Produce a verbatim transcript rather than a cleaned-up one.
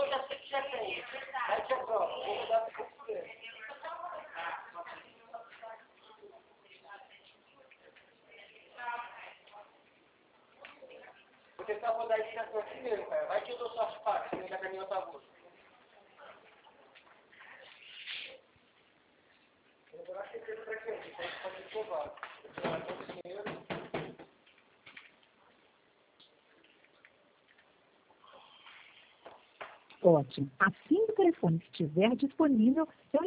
eu já sei que já tem. Vai te aprova, vou mudar para você. Vou tentar mudar esse cartão aqui mesmo, cara. Vai que eu dou sorte para, se não dá pra mim outra voz. Eu acho que tem pra quê? Então você pode provar. Eu vou todo o dinheiro. Ótimo. Assim que o telefone estiver disponível, eu